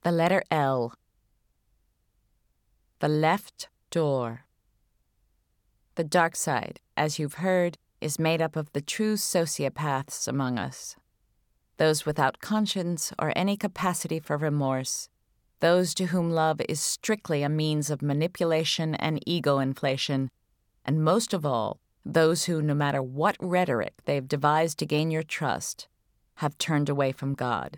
The letter L. The left door. The dark side, as you've heard, is made up of the true sociopaths among us. Those without conscience or any capacity for remorse. Those to whom love is strictly a means of manipulation and ego inflation. And most of all, those who, no matter what rhetoric they've devised to gain your trust, have turned away from God.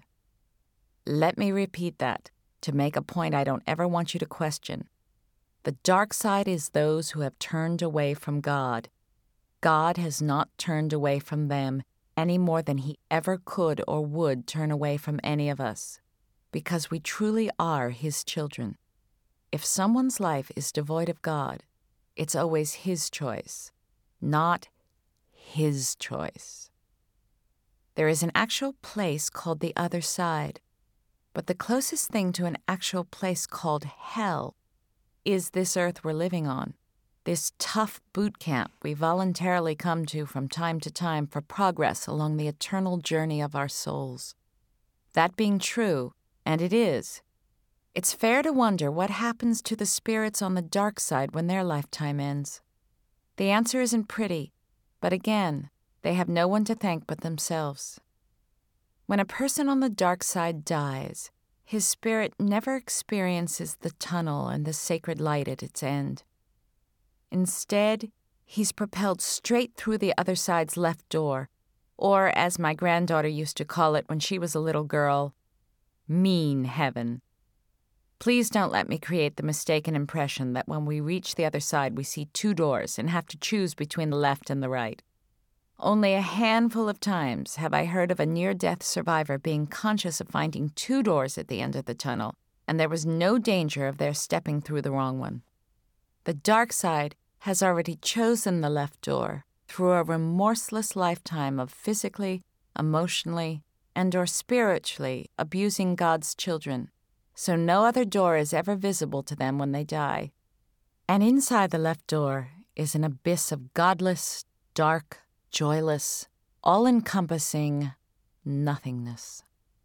Let me repeat that to make a point I don't ever want you to question. The dark side is those who have turned away from God. God has not turned away from them any more than he ever could or would turn away from any of us, because we truly are his children. If someone's life is devoid of God, it's always his choice, not his choice. There is an actual place called the other side, but the closest thing to an actual place called hell is this earth we're living on, this tough boot camp we voluntarily come to from time to time for progress along the eternal journey of our souls. That being true, and it is, it's fair to wonder what happens to the spirits on the dark side when their lifetime ends. The answer isn't pretty, but again, they have no one to thank but themselves. When a person on the dark side dies, his spirit never experiences the tunnel and the sacred light at its end. Instead, he's propelled straight through the other side's left door, or, as my granddaughter used to call it when she was a little girl, mean heaven. Please don't let me create the mistaken impression that when we reach the other side we see two doors and have to choose between the left and the right. Only a handful of times have I heard of a near-death survivor being conscious of finding two doors at the end of the tunnel, and there was no danger of their stepping through the wrong one. The dark side has already chosen the left door through a remorseless lifetime of physically, emotionally, and/or spiritually abusing God's children, so no other door is ever visible to them when they die. And inside the left door is an abyss of godless, dark, joyless, all-encompassing nothingness.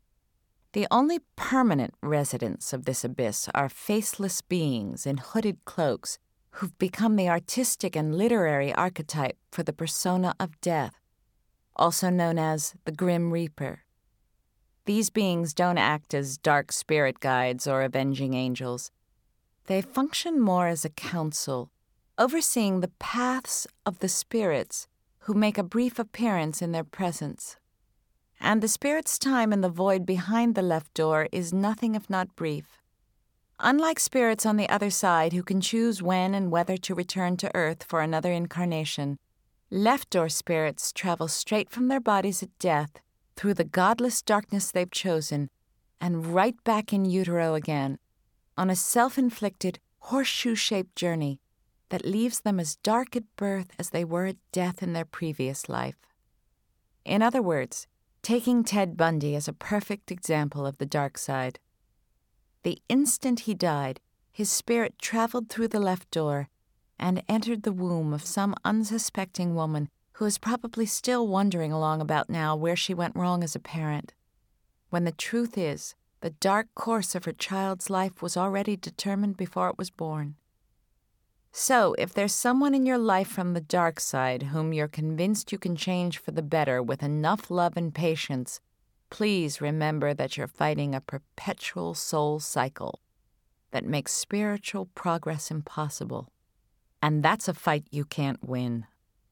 The only permanent residents of this abyss are faceless beings in hooded cloaks who've become the artistic and literary archetype for the persona of death, also known as the Grim Reaper. These beings don't act as dark spirit guides or avenging angels. They function more as a council, overseeing the paths of the spirits who make a brief appearance in their presence. And the spirit's time in the void behind the left door is nothing if not brief. Unlike spirits on the other side who can choose when and whether to return to Earth for another incarnation, left door spirits travel straight from their bodies at death through the godless darkness they've chosen and right back in utero again, on a self-inflicted, horseshoe-shaped journey that leaves them as dark at birth as they were at death in their previous life. In other words, taking Ted Bundy as a perfect example of the dark side. The instant he died, his spirit traveled through the left door and entered the womb of some unsuspecting woman who is probably still wondering along about now where she went wrong as a parent, when the truth is the dark course of her child's life was already determined before it was born. So, if there's someone in your life from the dark side whom you're convinced you can change for the better with enough love and patience, please remember that you're fighting a perpetual soul cycle that makes spiritual progress impossible. And that's a fight you can't win.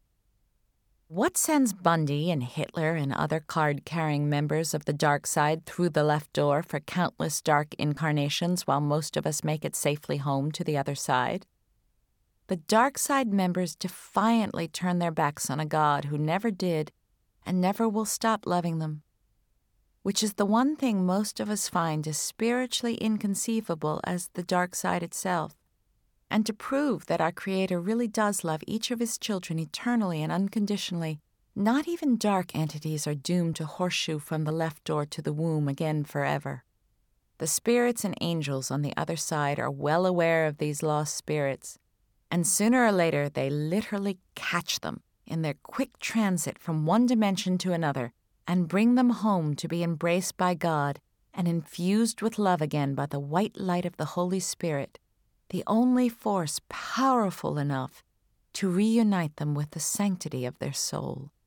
What sends Bundy and Hitler and other card-carrying members of the dark side through the left door for countless dark incarnations while most of us make it safely home to the other side? The dark side members defiantly turn their backs on a God who never did and never will stop loving them, which is the one thing most of us find as spiritually inconceivable as the dark side itself. And to prove that our Creator really does love each of his children eternally and unconditionally, not even dark entities are doomed to horseshoe from the left door to the womb again forever. The spirits and angels on the other side are well aware of these lost spirits, and sooner or later they literally catch them in their quick transit from one dimension to another and bring them home to be embraced by God and infused with love again by the white light of the Holy Spirit, the only force powerful enough to reunite them with the sanctity of their soul.